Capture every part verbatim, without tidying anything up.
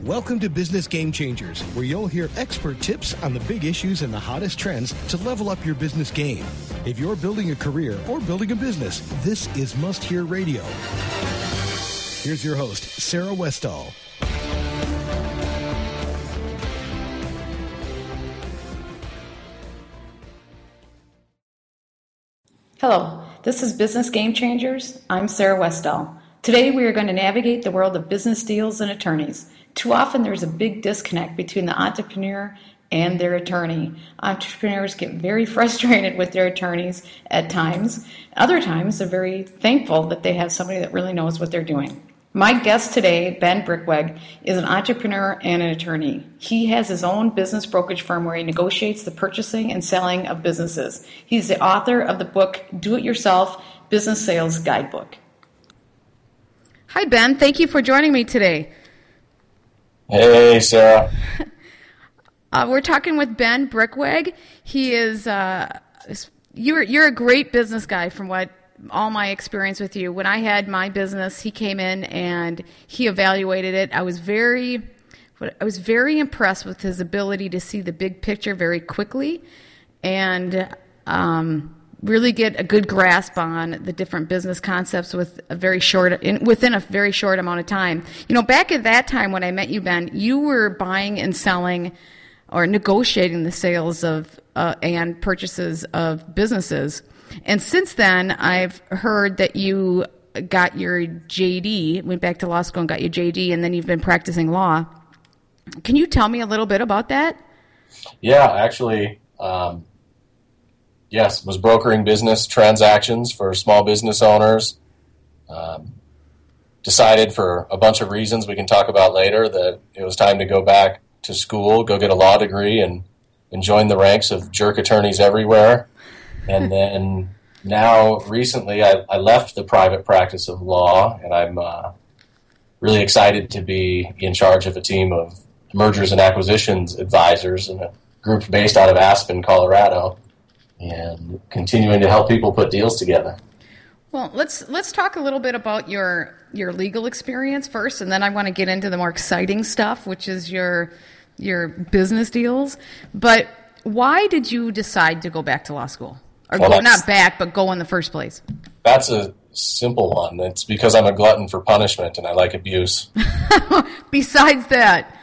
Welcome to Business Game Changers, where you'll hear expert tips on the big issues and the hottest trends to level up your business game. If you're building a career or building a business, this is Must Hear Radio. Here's your host, Sarah Westall. Hello, this is Business Game Changers. I'm Sarah Westall. Today we are going to navigate the world of business deals and attorneys. Too often there's a big disconnect between the entrepreneur and their attorney. Entrepreneurs get very frustrated with their attorneys at times. Other times they're very thankful that they have somebody that really knows what they're doing. My guest today, Ben Brickweg, is an entrepreneur and an attorney. He has his own business brokerage firm where he negotiates the purchasing and selling of businesses. He's the author of the book, Do It Yourself, Business Sales Guidebook. Hi, Ben. Thank you for joining me today. Hey, Sarah. uh, we're talking with Ben Brickweg. He is, uh, you're, you're a great business guy from what all my experience with you. When I had my business, he came in and he evaluated it. I was very, I was very impressed with his ability to see the big picture very quickly and um, really get a good grasp on the different business concepts with a very short, in, within a very short amount of time. You know, back at that time when I met you, Ben, you were buying and selling or negotiating the sales of uh, and purchases of businesses. And since then, I've heard that you got your J D, went back to law school and got your J D, and then you've been practicing law. Can you tell me a little bit about that? Yeah, actually, um, yes, was brokering business transactions for small business owners. Um, decided for a bunch of reasons we can talk about later that it was time to go back to school, go get a law degree, and, and join the ranks of jerk attorneys everywhere. And then now recently I, I left the private practice of law, and I'm uh, really excited to be in charge of a team of mergers and acquisitions advisors in a group based out of Aspen, Colorado, and continuing to help people put deals together. Well, let's let's talk a little bit about your your legal experience first, and then I want to get into the more exciting stuff, which is your your business deals. But why did you decide to go back to law school? Or well, go not back, but go in the first place? That's a simple one. It's because I'm a glutton for punishment and I like abuse. Besides that?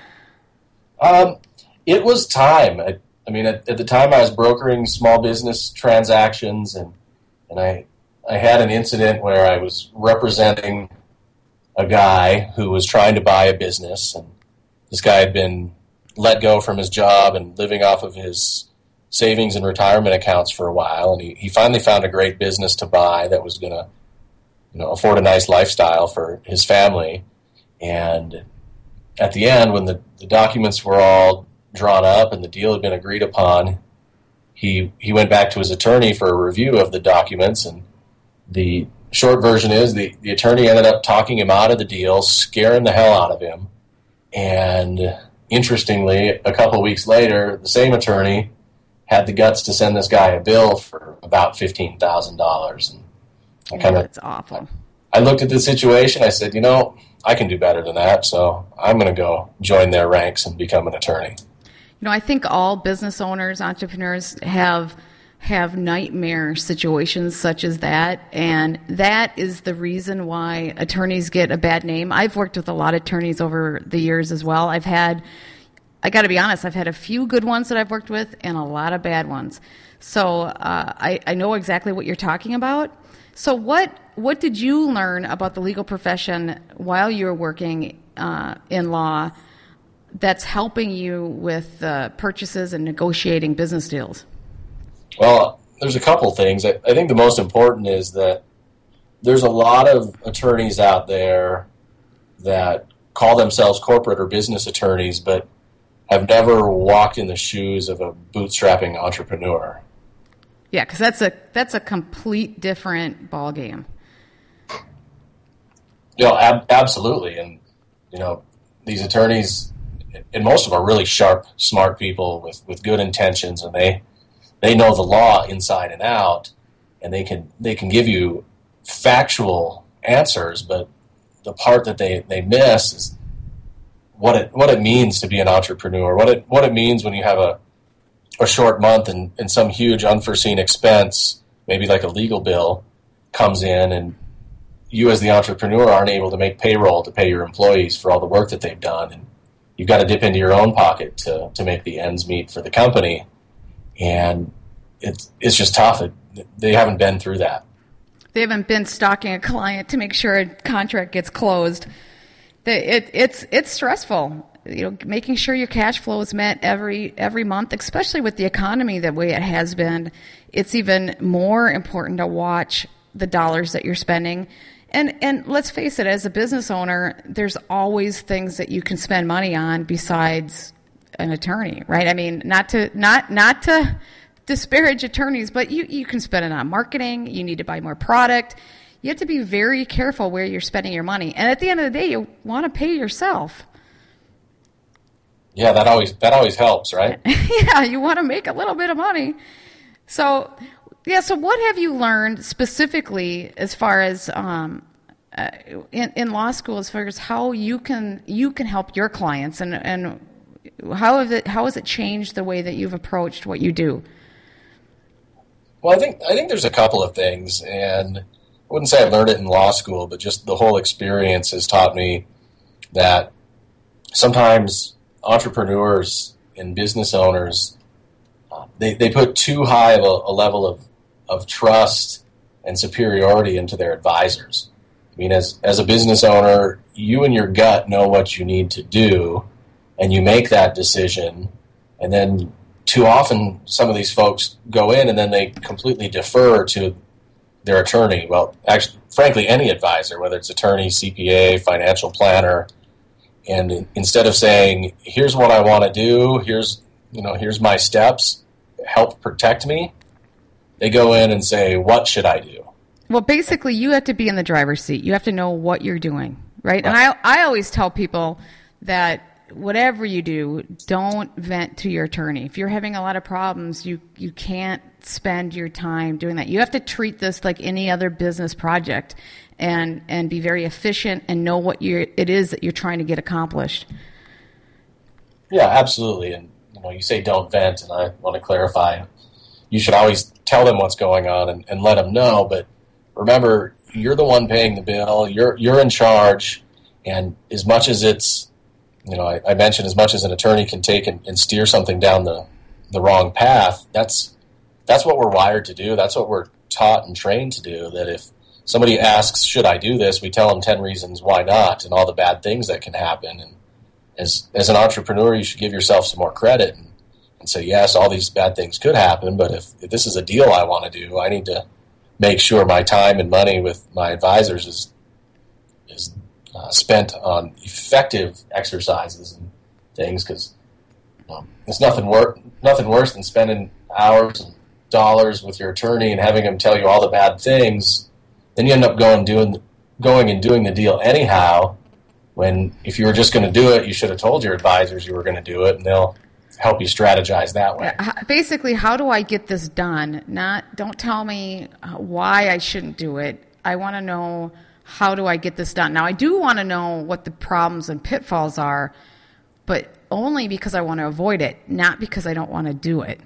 Um, it was time. I, I mean, at, at the time I was brokering small business transactions, and, and I, I had an incident where I was representing a guy who was trying to buy a business, and this guy had been let go from his job and living off of his savings and retirement accounts for a while, and he, he finally found a great business to buy that was going to, you know, afford a nice lifestyle for his family. And at the end, when the, the documents were all drawn up and the deal had been agreed upon, he he went back to his attorney for a review of the documents, and the short version is the, the attorney ended up talking him out of the deal, scaring the hell out of him. And interestingly, a couple of weeks later, the same attorney had the guts to send this guy a bill for about fifteen thousand dollars. And I kind of, that's awful. I looked at the situation. I said, you know, I can do better than that, so I'm going to go join their ranks and become an attorney. You know, I think all business owners, entrepreneurs have have nightmare situations such as that, and that is the reason why attorneys get a bad name. I've worked with a lot of attorneys over the years as well. I've had I got to be honest, I've had a few good ones that I've worked with and a lot of bad ones. So uh, I, I know exactly what you're talking about. So what what did you learn about the legal profession while you were working uh, in law that's helping you with uh, purchases and negotiating business deals? Well, there's a couple things. I, I think the most important is that there's a lot of attorneys out there that call themselves corporate or business attorneys, but have never walked in the shoes of a bootstrapping entrepreneur. Yeah, because that's a that's a complete different ballgame. You know, ab- absolutely, and you know, these attorneys, and most of them are really sharp, smart people with, with good intentions, and they they know the law inside and out, and they can they can give you factual answers, but the part that they, they miss is what it what it means to be an entrepreneur, what it what it means when you have a a short month and, and some huge unforeseen expense, maybe like a legal bill, comes in, and you as the entrepreneur aren't able to make payroll to pay your employees for all the work that they've done, and you've got to dip into your own pocket to to make the ends meet for the company, and it's it's just tough. It, they haven't been through that. They haven't been stalking a client to make sure a contract gets closed. It, it's it's stressful, you know, making sure your cash flow is met every every month, especially with the economy the way it has been. It's even more important to watch the dollars that you're spending. And and let's face it, as a business owner, there's always things that you can spend money on besides an attorney, right? I mean, not to not not to disparage attorneys, but you, you can spend it on marketing. You need to buy more product. You have to be very careful where you're spending your money. And at the end of the day, you want to pay yourself. Yeah, that always that always helps, right? Yeah, you want to make a little bit of money. So, yeah, so what have you learned specifically as far as um, uh, in, in law school, as far as how you can you can help your clients, and, and how have it how has it changed the way that you've approached what you do? Well, I think I think there's a couple of things, and I wouldn't say I learned it in law school, but just the whole experience has taught me that sometimes entrepreneurs and business owners, uh, they, they put too high of a, a level of, of trust and superiority into their advisors. I mean, as, as a business owner, you and your gut know what you need to do, and you make that decision, and then too often some of these folks go in and then they completely defer to their attorney. Well, actually, frankly, any advisor, whether it's attorney, C P A, financial planner, and in, instead of saying, here's what I want to do, here's, you know, here's my steps, help protect me, they go in and say, what should I do? Well, basically, you have to be in the driver's seat. You have to know what you're doing, right? right. And I, I always tell people that whatever you do, don't vent to your attorney. If you're having a lot of problems, you, you can't spend your time doing that. You have to treat this like any other business project and, and be very efficient and know what you're, it is that you're trying to get accomplished. Yeah, absolutely. And you know, you say don't vent, and I want to clarify. You should always tell them what's going on and, and let them know. But remember, you're the one paying the bill. You're you're in charge. And as much as it's You know, I, I mentioned as much as an attorney can take and, and steer something down the, the wrong path, that's that's what we're wired to do. That's what we're taught and trained to do, that if somebody asks, should I do this, we tell them ten reasons why not and all the bad things that can happen. And as as an entrepreneur, you should give yourself some more credit and, and say, yes, all these bad things could happen, but if, if this is a deal I want to do, I need to make sure my time and money with my advisors is is Uh, spent on effective exercises and things, because um, it's nothing, wor- nothing worse than spending hours and dollars with your attorney and having him tell you all the bad things. Then you end up going doing, going and doing the deal anyhow, when if you were just going to do it, you should have told your advisors you were going to do it, and they'll help you strategize that way. Basically, how do I get this done? Not, don't tell me why I shouldn't do it. I want to know, how do I get this done? Now, I do want to know what the problems and pitfalls are, but only because I want to avoid it, not because I don't want to do it.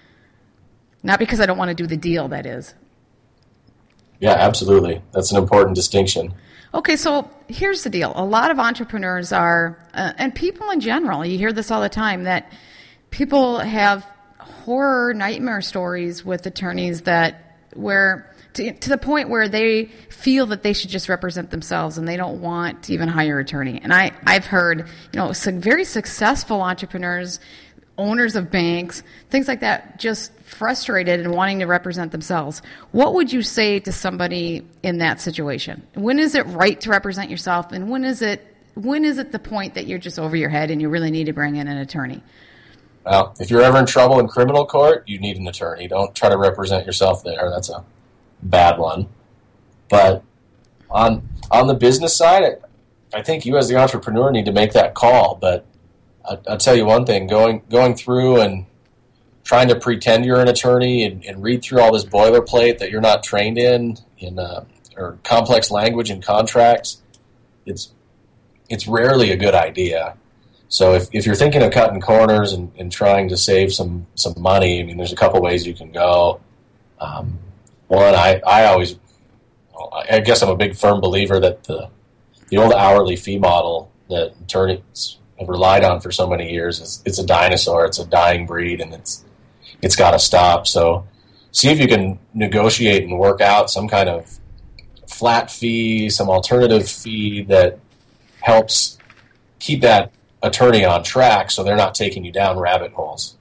Not because I don't want to do the deal, that is. Yeah, absolutely. That's an important distinction. Okay, so here's the deal. A lot of entrepreneurs are, uh, and people in general, you hear this all the time, that people have horror nightmare stories with attorneys that where... To, to the point where they feel that they should just represent themselves and they don't want to even hire an attorney. And I, I've heard, you know, some very successful entrepreneurs, owners of banks, things like that, just frustrated and wanting to represent themselves. What would you say to somebody in that situation? When is it right to represent yourself, and when is it when is it the point that you're just over your head and you really need to bring in an attorney? Well, if you're ever in trouble in criminal court, you need an attorney. Don't try to represent yourself there. That's a bad one. But on on the business side, I, I think you as the entrepreneur need to make that call. But I, I'll tell you one thing, going going through and trying to pretend you're an attorney and, and read through all this boilerplate that you're not trained in, in uh, or complex language and contracts, it's it's rarely a good idea. So if, if you're thinking of cutting corners and, and trying to save some, some money, I mean, there's a couple ways you can go. Um, one, I, I always, well, I guess I'm a big firm believer that the the old hourly fee model that attorneys have relied on for so many years is it's a dinosaur, it's a dying breed, and it's it's got to stop. So see if you can negotiate and work out some kind of flat fee, some alternative fee that helps keep that attorney on track so they're not taking you down rabbit holes.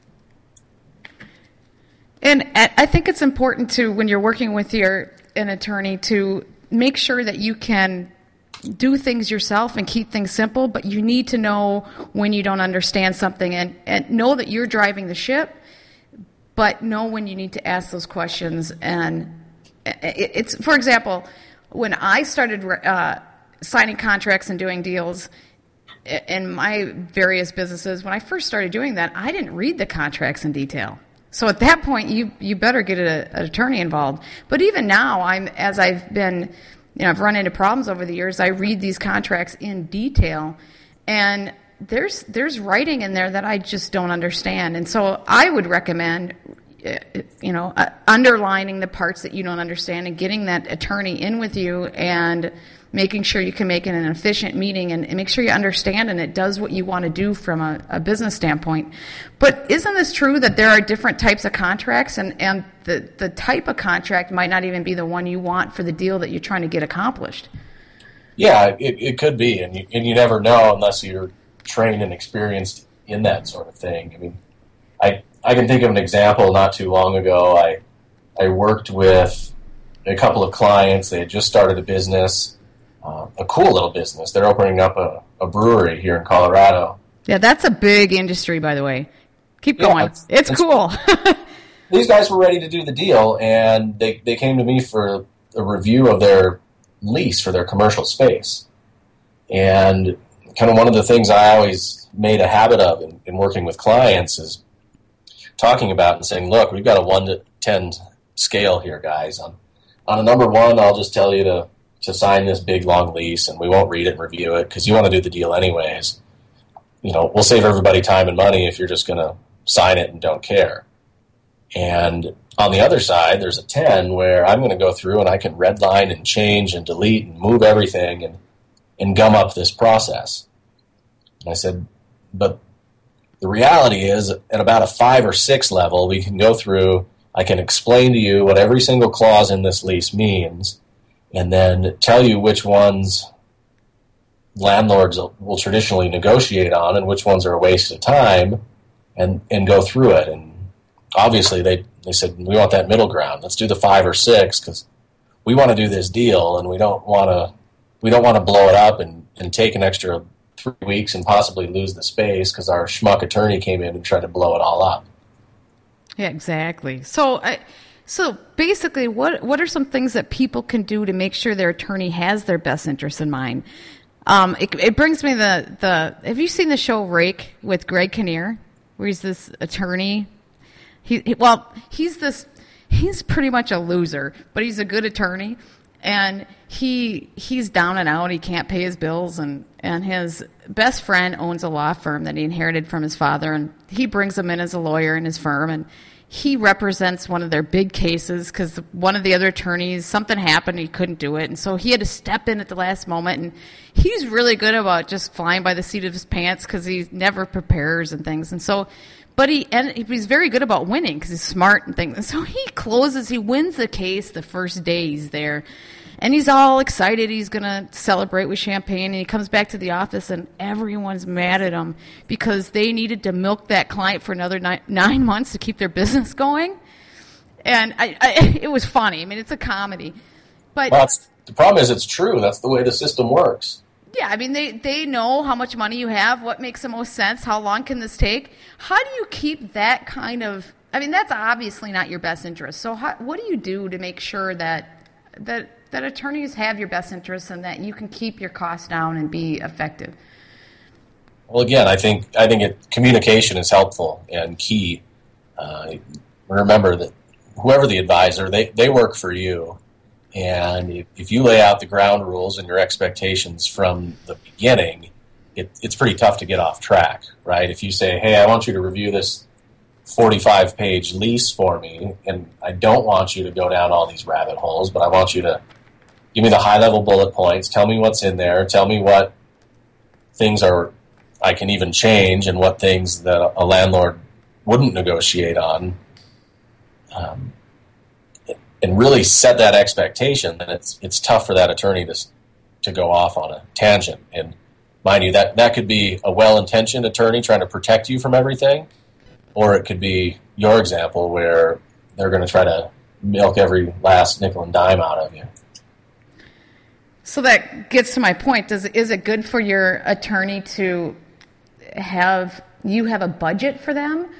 And I think it's important to, when you're working with your an attorney, to make sure that you can do things yourself and keep things simple, but you need to know when you don't understand something, and, and know that you're driving the ship, but know when you need to ask those questions. And it, it's, for example, when I started uh, signing contracts and doing deals in my various businesses, when I first started doing that, I didn't read the contracts in detail. So at that point, you you better get a, an attorney involved. But even now, I'm as I've been, you know, I've run into problems over the years. I read these contracts in detail, and there's there's writing in there that I just don't understand. And so I would recommend, you know, uh, underlining the parts that you don't understand and getting that attorney in with you and making sure you can make it an efficient meeting and, and make sure you understand and it does what you want to do from a, a business standpoint. But isn't this true that there are different types of contracts, and, and the, the type of contract might not even be the one you want for the deal that you're trying to get accomplished? Yeah, it, it could be, and you, and you never know unless you're trained and experienced in that sort of thing. I mean, I I can think of an example not too long ago. I I worked with a couple of clients. They had just started a business. Uh, a cool little business. They're opening up a, a brewery here in Colorado. Yeah, that's a big industry, by the way. Keep yeah, going. It's, it's, it's cool. These guys were ready to do the deal, and they, they came to me for a review of their lease for their commercial space. And kind of one of the things I always made a habit of in, in working with clients is talking about and saying, look, we've got a one to ten scale here, guys. On, on a number one, I'll just tell you to to sign this big, long lease, and we won't read it and review it because you want to do the deal anyways. You know, we'll save everybody time and money if you're just going to sign it and don't care. And on the other side, there's a ten where I'm going to go through and I can redline and change and delete and move everything and, and gum up this process. And I said, but the reality is at about a five or six level, we can go through, I can explain to you what every single clause in this lease means, and then tell you which ones landlords will traditionally negotiate on and which ones are a waste of time, and, and go through it. And obviously they, they said, we want that middle ground. Let's do the five or six because we want to do this deal and we don't want to we don't want to blow it up and, and take an extra three weeks and possibly lose the space because our schmuck attorney came in and tried to blow it all up. Yeah, exactly. So I... So basically, what what are some things that people can do to make sure their attorney has their best interests in mind? Um, it, it brings me the, the, have you seen the show Rake with Greg Kinnear, where he's this attorney? He, he well, he's this, he's pretty much a loser, but he's a good attorney, and he he's down and out. He can't pay his bills, and, and his best friend owns a law firm that he inherited from his father, and he brings him in as a lawyer in his firm, and he represents one of their big cases because one of the other attorneys, something happened, he couldn't do it. And so he had to step in at the last moment. And he's really good about just flying by the seat of his pants because he never prepares and things. And so, but he, and he's very good about winning because he's smart and things. And so he closes, he wins the case the first day he's there. And he's all excited. He's going to celebrate with champagne. And he comes back to the office, and everyone's mad at him because they needed to milk that client for another nine, nine months to keep their business going. And I, I, it was funny. I mean, it's a comedy. But well, the problem is it's true. That's the way the system works. Yeah, I mean, they, they know how much money you have, what makes the most sense, how long can this take. How do you keep that kind of – I mean, that's obviously not your best interest. So how, what do you do to make sure that that – that attorneys have your best interests and that you can keep your costs down and be effective? Well, again, I think I think it, communication is helpful and key. Uh, remember that whoever the advisor, they, they work for you. And if, if you lay out the ground rules and your expectations from the beginning, it, it's pretty tough to get off track, right? If you say, hey, I want you to review this forty-five page lease for me, and I don't want you to go down all these rabbit holes, but I want you to give me the high-level bullet points, tell me what's in there, tell me what things are I can even change and what things that a landlord wouldn't negotiate on, um, and really set that expectation, then it's it's tough for that attorney to to go off on a tangent. And mind you, that, that could be a well-intentioned attorney trying to protect you from everything, or it could be your example where they're going to try to milk every last nickel and dime out of you. So that gets to my point. Does is it good for your attorney to have you have a budget for them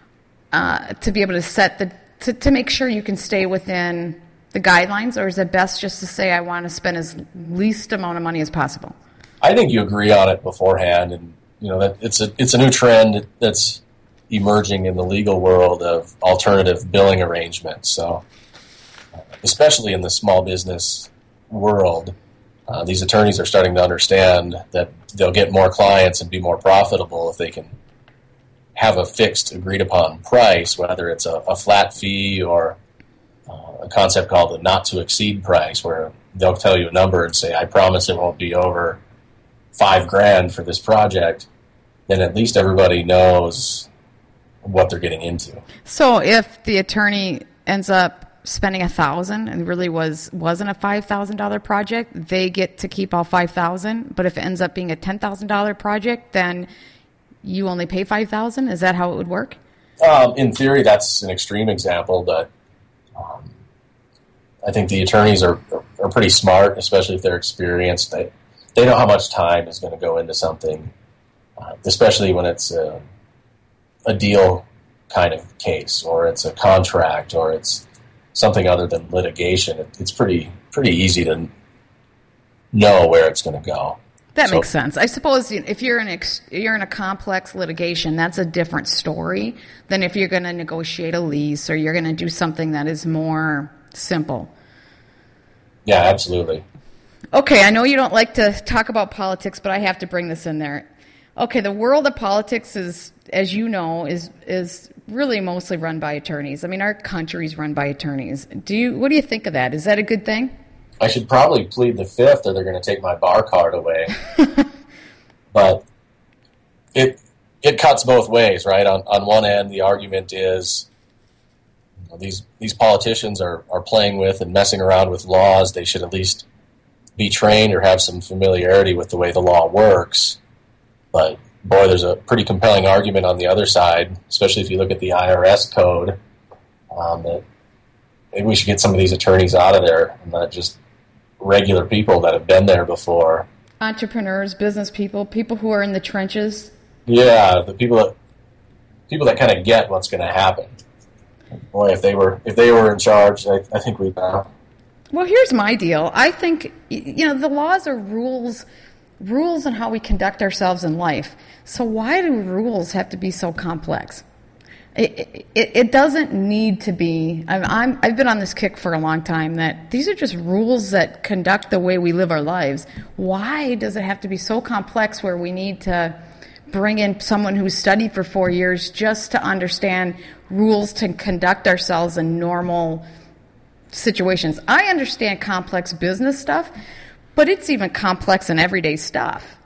uh, to be able to set the to, to make sure you can stay within the guidelines, or is it best just to say I want to spend as least amount of money as possible? I think you agree on it beforehand, and you know that it's a it's a new trend that's emerging in the legal world of alternative billing arrangements. So, especially in the small business world, uh, these attorneys are starting to understand that they'll get more clients and be more profitable if they can have a fixed, agreed-upon price, whether it's a, a flat fee or uh, a concept called the not-to-exceed price, where they'll tell you a number and say, I promise it won't be over five grand for this project. Then at least everybody knows what they're getting into. So if the attorney ends up spending a thousand and really was wasn't a five thousand dollar project, they get to keep all five thousand. But if it ends up being a ten thousand dollar project, then you only pay five thousand. Is that how it would work? Um, in theory, that's an extreme example, but um, I think the attorneys are are pretty smart, especially if they're experienced. They they know how much time is going to go into something, uh, especially when it's a, a deal kind of case, or it's a contract, or it's something other than litigation. It, it's pretty pretty easy to know where it's going to go. That so, makes sense. I suppose if you're in ex, you're in a complex litigation, that's a different story than if you're going to negotiate a lease or you're going to do something that is more simple. Yeah, absolutely. Okay, I know you don't like to talk about politics, but I have to bring this in there. Okay, the world of politics is, as you know, is is really mostly run by attorneys. I mean, our country's run by attorneys. Do you? What do you think of that? Is that a good thing? I should probably plead the fifth, or they're going to take my bar card away. But it it cuts both ways, right? On on one end, the argument is, you know, these these politicians are, are playing with and messing around with laws. They should at least be trained or have some familiarity with the way the law works. But boy, there's a pretty compelling argument on the other side, especially if you look at the I R S code, um, that maybe we should get some of these attorneys out of there and not just regular people that have been there before. Entrepreneurs, business people, people who are in the trenches. Yeah, the people that people that kind of get what's going to happen. Boy, if they were if they were in charge, I, I think we'd know. Well, here's my deal. I think, you know, the laws are rules, rules on how we conduct ourselves in life. So why do rules have to be so complex? It, it, it doesn't need to be. I'm, I'm, I've been on this kick for a long time that these are just rules that conduct the way we live our lives. Why does it have to be so complex where we need to bring in someone who's studied for four years just to understand rules to conduct ourselves in normal situations? I understand complex business stuff, but it's even complex in everyday stuff.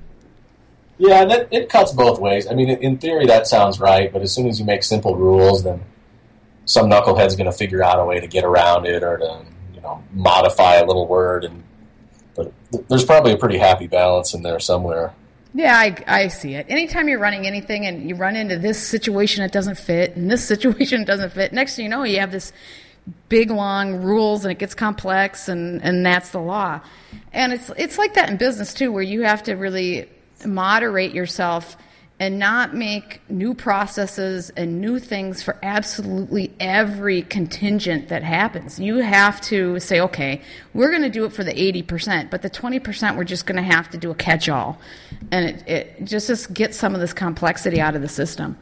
Yeah, that, it cuts both ways. I mean, in theory, that sounds right, but as soon as you make simple rules, then some knucklehead's going to figure out a way to get around it or to, you know, modify a little word. And but there's probably a pretty happy balance in there somewhere. Yeah, I, I see it. Anytime you're running anything and you run into this situation that doesn't fit and this situation doesn't fit, next thing you know, you have this big, long rules and it gets complex, and, and that's the law. And it's it's like that in business, too, where you have to really moderate yourself and not make new processes and new things for absolutely every contingent that happens. You have to say, okay, we're going to do it for the eighty percent, but the twenty percent we're just going to have to do a catch-all. And it, it just, just get some of this complexity out of the system.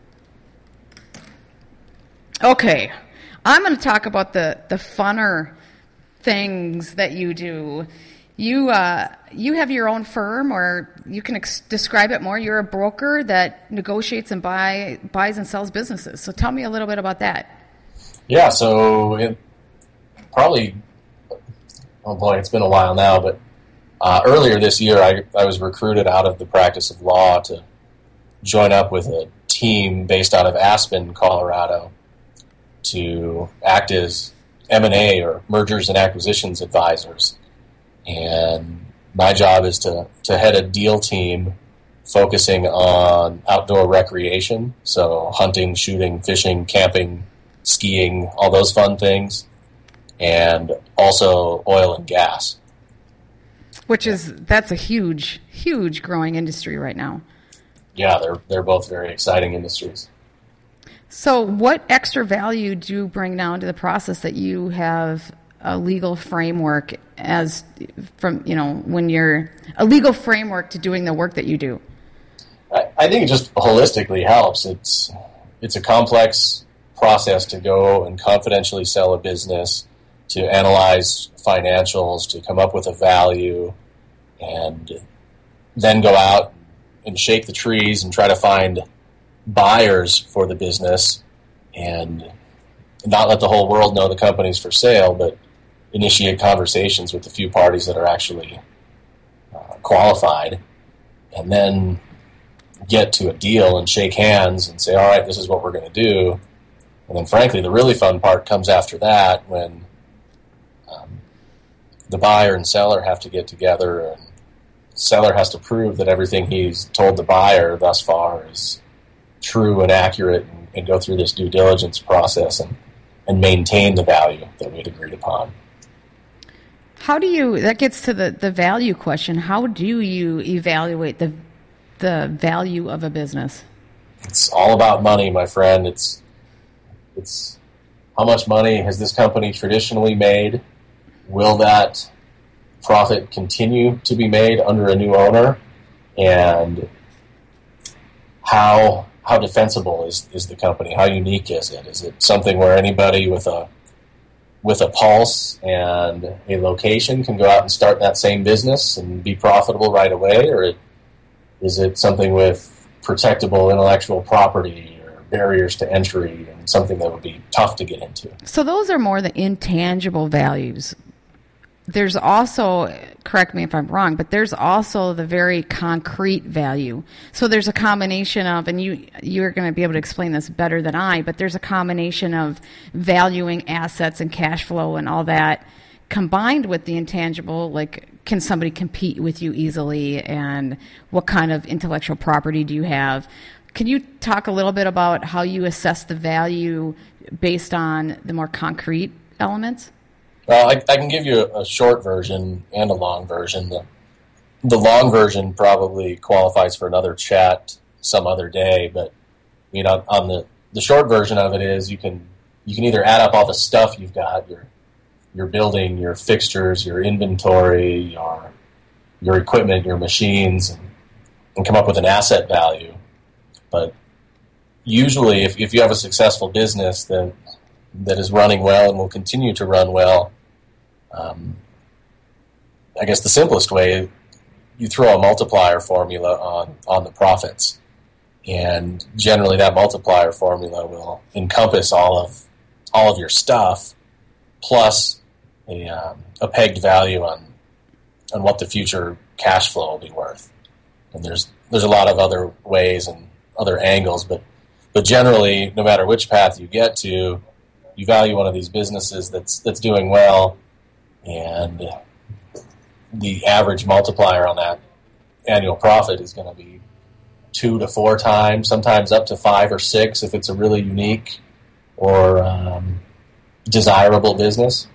Okay, I'm going to talk about the, the funner things that you do. You uh, you have your own firm, or you can ex- describe it more. You're a broker that negotiates and buy buys and sells businesses. So tell me a little bit about that. Yeah, so it probably, oh boy, it's been a while now, but uh, earlier this year I, I was recruited out of the practice of law to join up with a team based out of Aspen, Colorado, to act as M and A, or mergers and acquisitions advisors. And my job is to, to head a deal team focusing on outdoor recreation, so hunting, shooting, fishing, camping, skiing, all those fun things, and also oil and gas. Which is, that's a huge, huge growing industry right now. Yeah, they're they're both very exciting industries. So what extra value do you bring down to the process that you have a legal framework as from, you know, when you're a legal framework to doing the work that you do? I, I think it just holistically helps. It's it's a complex process to go and confidentially sell a business, to analyze financials, to come up with a value, and then go out and shake the trees and try to find buyers for the business, and not let the whole world know the company's for sale, but initiate conversations with the few parties that are actually uh, qualified, and then get to a deal and shake hands and say, all right, this is what we're going to do. And then, frankly, the really fun part comes after that, when um, the buyer and seller have to get together, and the seller has to prove that everything he's told the buyer thus far is true and accurate, and, and go through this due diligence process and, and maintain the value that we'd agreed upon. How do you, that gets to the, the value question, how do you evaluate the the value of a business? It's all about money, my friend. It's it's how much money has this company traditionally made? Will that profit continue to be made under a new owner? And how how defensible is, is the company? How unique is it? Is it something where anybody with a with a pulse and a location can go out and start that same business and be profitable right away? Or it, is it something with protectable intellectual property or barriers to entry, and something that would be tough to get into? So those are more the intangible values. There's also, correct me if I'm wrong, but there's also the very concrete value. So there's a combination of, and you, you're going to be able to explain this better than I, but there's a combination of valuing assets and cash flow and all that, combined with the intangible, like, can somebody compete with you easily, and what kind of intellectual property do you have? Can you talk a little bit about how you assess the value based on the more concrete elements? Well, I, I can give you a, a short version and a long version. The, the long version probably qualifies for another chat some other day, but you know, on the, the short version of it is you can you can either add up all the stuff you've got, your your building, your fixtures, your inventory, your your equipment, your machines, and, and come up with an asset value. But usually, if, if you have a successful business that that is running well and will continue to run well, um, I guess the simplest way, you throw a multiplier formula on, on the profits. And generally that multiplier formula will encompass all of all of your stuff, plus a, um, a pegged value on on what the future cash flow will be worth. And there's there's a lot of other ways and other angles, but but generally, no matter which path you get to, you value one of these businesses that's that's doing well, and the average multiplier on that annual profit is going to be two to four times, sometimes up to five or six if it's a really unique or um, desirable business.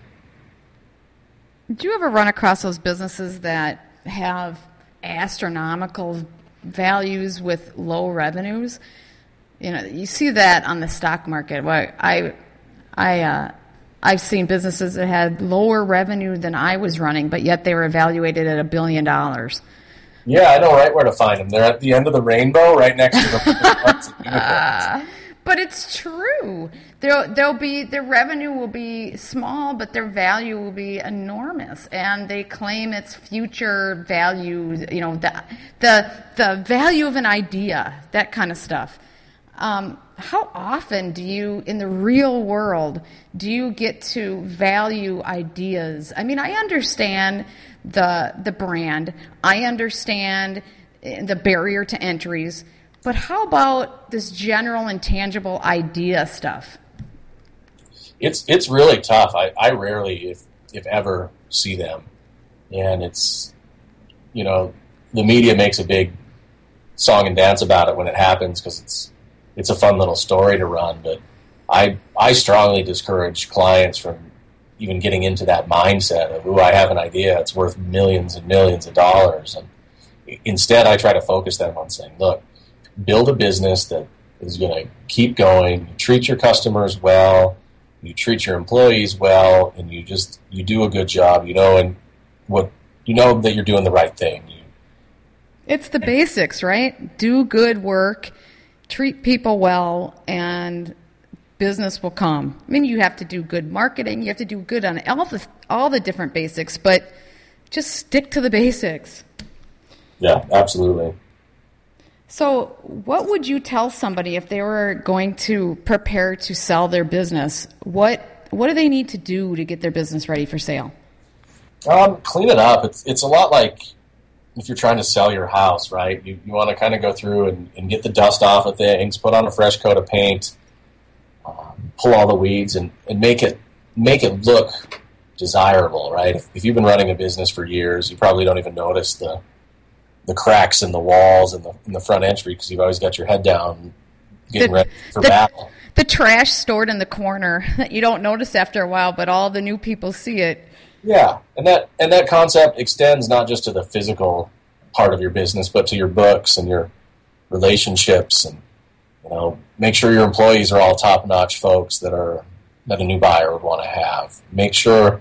Do you ever run across those businesses that have astronomical values with low revenues? You know, you see that on the stock market. Well, I, I, uh, I've seen businesses that had lower revenue than I was running, but yet they were evaluated at a billion dollars. Yeah, I know right where to find them. They're at the end of the rainbow, right next to the uh, But it's true. There'll, there'll be, their revenue will be small, but their value will be enormous. And they claim its future value, you know, the, the, the value of an idea, that kind of stuff. Um, how often do you, in the real world, do you get to value ideas? I mean, I understand the the brand. I understand the barrier to entries. But how about this general intangible idea stuff? It's it's really tough. I, I rarely, if if ever, see them. And it's, you know, the media makes a big song and dance about it when it happens because it's it's a fun little story to run. But I I strongly discourage clients from even getting into that mindset of, ooh, I have an idea, it's worth millions and millions of dollars. And instead, I try to focus them on saying, look, build a business that is going to keep going. You treat your customers well, you treat your employees well, and you just you do a good job. You know, and what you know that you're doing the right thing. You, it's the basics, right? Do good work, treat people well, and business will come. I mean, you have to do good marketing. You have to do good on all the all the different basics, but just stick to the basics. Yeah, absolutely. So what would you tell somebody if they were going to prepare to sell their business? What what do they need to do to get their business ready for sale? Um, clean it up. It's it's a lot like if you're trying to sell your house, right? You you want to kind of go through and, and get the dust off of things, put on a fresh coat of paint, um, pull all the weeds, and, and make it make it look desirable, right? If, if you've been running a business for years, you probably don't even notice the the cracks in the walls and the in the front entry because you've always got your head down getting the, ready for the, battle. The trash stored in the corner that you don't notice after a while, but all the new people see it. Yeah, and that and that concept extends not just to the physical part of your business, but to your books and your relationships, and you know, make sure your employees are all top-notch folks that are that a new buyer would want to have. Make sure,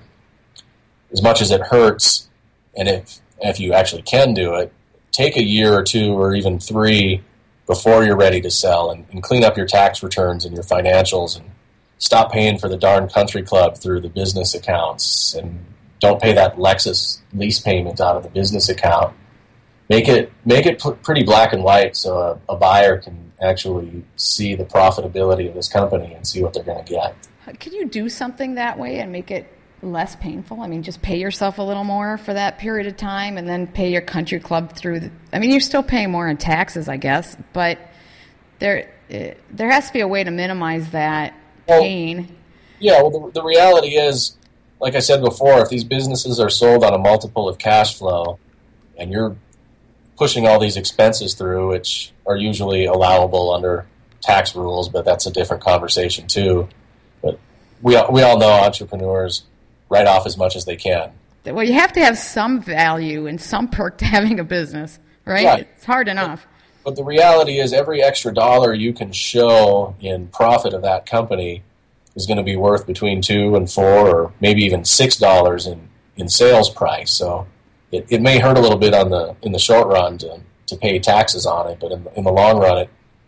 as much as it hurts, and if if you actually can do it, take a year or two or even three before you're ready to sell and, and clean up your tax returns and your financials and stop paying for the darn country club through the business accounts and don't pay that Lexus lease payment out of the business account. Make it make it p- pretty black and white so a, a buyer can actually see the profitability of this company and see what they're going to get. Could you do something that way and make it less painful? I mean, just pay yourself a little more for that period of time and then pay your country club through the, I mean, you're still paying more in taxes, I guess, but there uh, there has to be a way to minimize that well, pain. Yeah, well, the, the reality is, like I said before, if these businesses are sold on a multiple of cash flow and you're pushing all these expenses through, which are usually allowable under tax rules, but that's a different conversation too. But we we all know entrepreneurs write off as much as they can. Well, you have to have some value and some perk to having a business, right? Right. It's hard enough. But, but the reality is every extra dollar you can show in profit of that company is going to be worth between two and four or maybe even six dollars in, in sales price. So it, it may hurt a little bit on the in the short run to, to pay taxes on it, but in, in the long run, it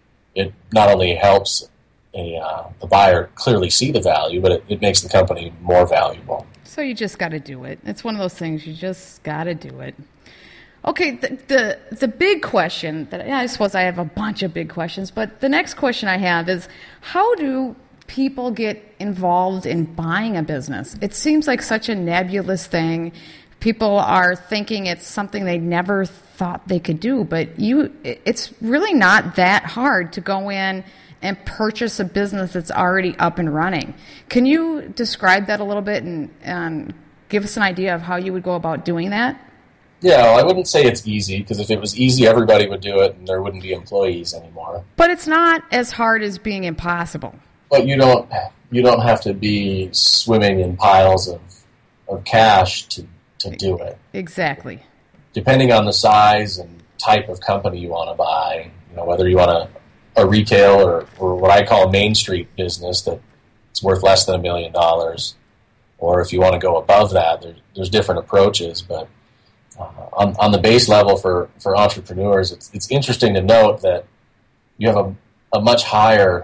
it not only helps a, uh, a buyer clearly see the value, but it, it makes the company more valuable. So you just got to do it. It's one of those things, you just got to do it. Okay, the, the the big question, that I suppose I have a bunch of big questions, but the next question I have is, how do people get involved in buying a business? It seems like such a nebulous thing. People are thinking it's something they never thought they could do, but you, it's really not that hard to go in and purchase a business that's already up and running. Can you describe that a little bit and, and give us an idea of how you would go about doing that? Yeah, well, I wouldn't say it's easy, because if it was easy, everybody would do it and there wouldn't be employees anymore. But it's not as hard as being impossible. But you don't you don't have to be swimming in piles of, of cash to, to do it. Exactly. Depending on the size and type of company you want to buy, you know, whether you want a a retail or, or what I call a Main Street business that's worth less than a million dollars, or if you want to go above that, there, there's different approaches. But uh, on, on the base level for, for entrepreneurs, it's, it's interesting to note that you have a, a much higher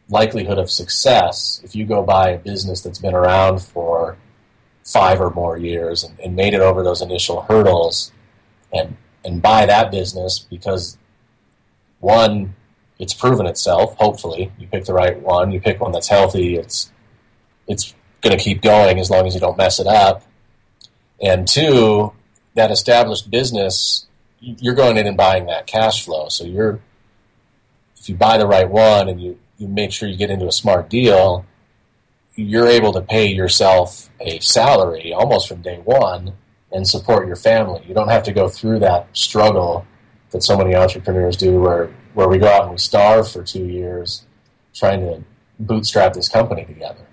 likelihood of success if you go buy a business that's been around for five or more years and, and made it over those initial hurdles and and buy that business because, one, it's proven itself, hopefully. You pick the right one. You pick one that's healthy. It's it's going to keep going as long as you don't mess it up. And two, that established business, you're going in and buying that cash flow. So you're, if you buy the right one and you, you make sure you get into a smart deal, you're able to pay yourself a salary almost from day one and support your family. You don't have to go through that struggle that so many entrepreneurs do where, where we go out and we starve for two years trying to bootstrap this company together.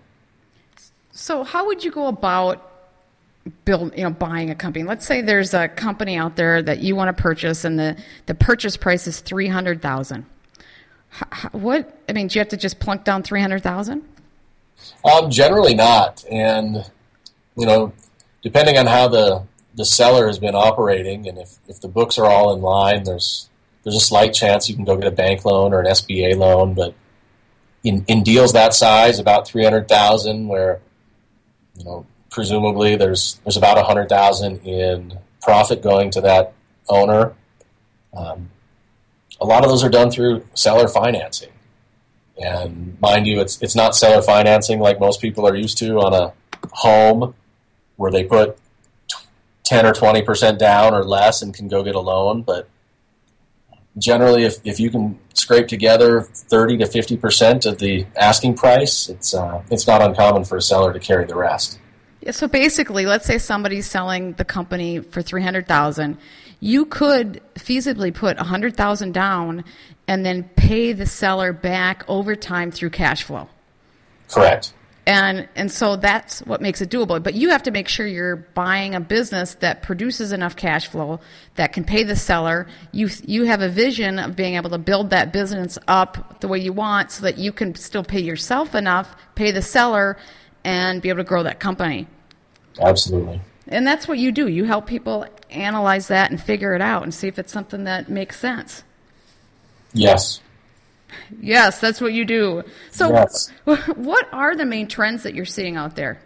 So how would you go about build, you know, buying a company? Let's say there's a company out there that you want to purchase and the, the purchase price is three hundred thousand dollars. What, I mean, do you have to just plunk down three hundred thousand dollars? Um, generally not. And, you know, depending on how the, the seller has been operating and if, if the books are all in line, there's there's a slight chance you can go get a bank loan or an S B A loan. But in, in deals that size, about three hundred thousand dollars, where, you know, presumably there's there's about one hundred thousand dollars in profit going to that owner. Um, a lot of those are done through seller financing. And mind you, it's it's not seller financing like most people are used to on a home where they put ten or twenty percent down or less and can go get a loan. But generally, if, if you can scrape together thirty to fifty percent of the asking price, it's uh, it's not uncommon for a seller to carry the rest. Yeah, so basically, let's say somebody's selling the company for three hundred thousand dollars. You could feasibly put one hundred thousand dollars down and then pay the seller back over time through cash flow. Correct. And and so that's what makes it doable. But you have to make sure you're buying a business that produces enough cash flow that can pay the seller. You you have a vision of being able to build that business up the way you want so that you can still pay yourself enough, pay the seller, and be able to grow that company. Absolutely. And that's what you do. You help people analyze that and figure it out and see if it's something that makes sense. Yes. Yes, that's what you do. So yes. What are the main trends that you're seeing out there?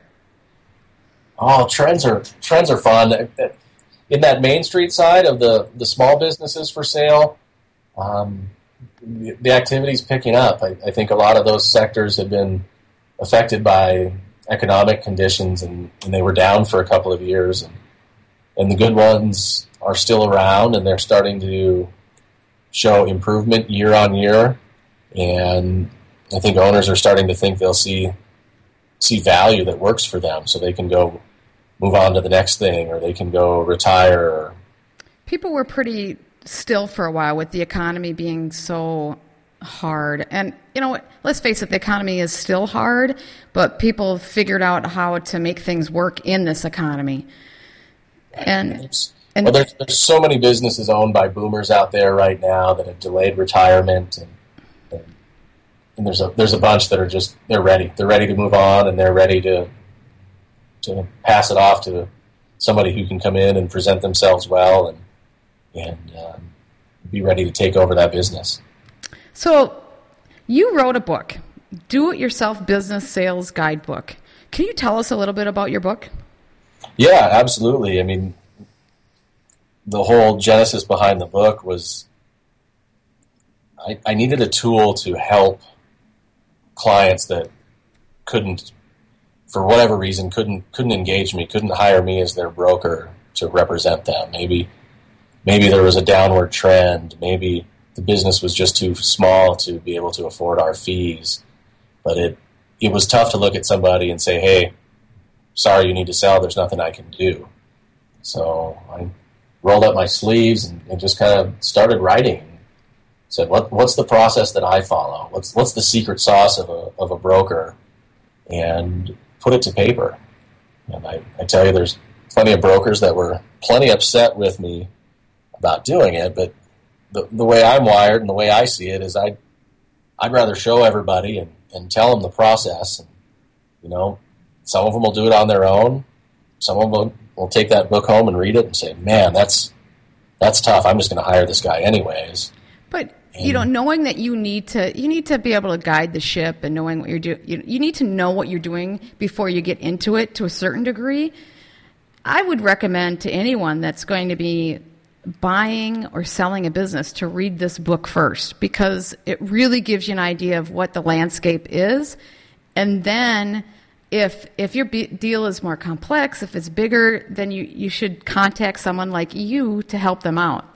Oh, trends are trends are fun. In that Main Street side of the, the small businesses for sale, um, the, the activity's picking up. I, I think a lot of those sectors have been affected by economic conditions, and, and they were down for a couple of years. And, and the good ones are still around, and they're starting to show improvement year on year. And I think owners are starting to think they'll see see value that works for them, so they can go move on to the next thing, or they can go retire. Or... People were pretty still for a while with the economy being so hard. And, you know, let's face it, the economy is still hard, but people figured out how to make things work in this economy. And, and well, there's, there's so many businesses owned by boomers out there right now that have delayed retirement, and And there's a there's a bunch that are just they're ready. They're ready to move on, and they're ready to to pass it off to somebody who can come in and present themselves well and and um, be ready to take over that business. So, you wrote a book, Do It Yourself Business Sales Guidebook. Can you tell us a little bit about your book? Yeah, absolutely. I mean, the whole genesis behind the book was I, I needed a tool to help clients that couldn't, for whatever reason, couldn't couldn't engage me, couldn't hire me as their broker to represent them. Maybe maybe there was a downward trend. Maybe the business was just too small to be able to afford our fees. But it it was tough to look at somebody and say, hey, sorry, you need to sell. There's nothing I can do. So I rolled up my sleeves and, and just kind of started writing. Said, what, what's the process that I follow? What's what's the secret sauce of a of a broker? And put it to paper. And I, I tell you, there's plenty of brokers that were plenty upset with me about doing it, but the the way I'm wired and the way I see it is I'd, I'd rather show everybody and, and tell them the process. And, you know, some of them will do it on their own. Some of them will, will take that book home and read it and say, man, that's that's tough. I'm just going to hire this guy anyways. But you know, knowing that you need to, you need to be able to guide the ship, and knowing what you're doing, you, you need to know what you're doing before you get into it to a certain degree. I would recommend to anyone that's going to be buying or selling a business to read this book first, because it really gives you an idea of what the landscape is. And then if if your be- deal is more complex, if it's bigger, then you, you should contact someone like you to help them out.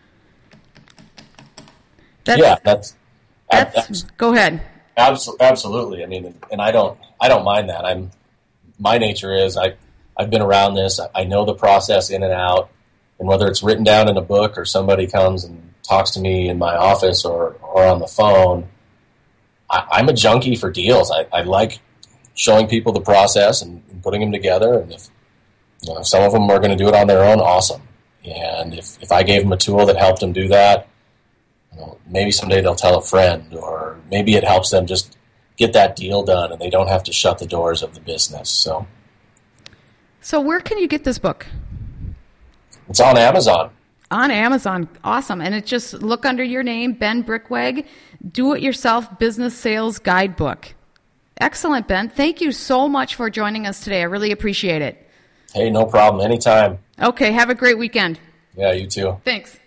That's, yeah, that's, that's, that's go ahead. Absolutely, absolutely. I mean, and I don't, I don't mind that. I'm, my nature is I, I've been around this. I know the process in and out, and whether it's written down in a book or somebody comes and talks to me in my office or, or on the phone, I, I'm a junkie for deals. I, I like showing people the process and, and putting them together. And if, you know, if some of them are going to do it on their own, awesome. And if, if I gave them a tool that helped them do that, you know, maybe someday they'll tell a friend, or maybe it helps them just get that deal done and they don't have to shut the doors of the business. So, so where can you get this book? It's on Amazon. On Amazon. Awesome. And it just look under your name, Ben Brickweg, Do-It-Yourself Business Sales Guidebook. Excellent, Ben. Thank you so much for joining us today. I really appreciate it. Hey, no problem. Anytime. Okay. Have a great weekend. Yeah, you too. Thanks.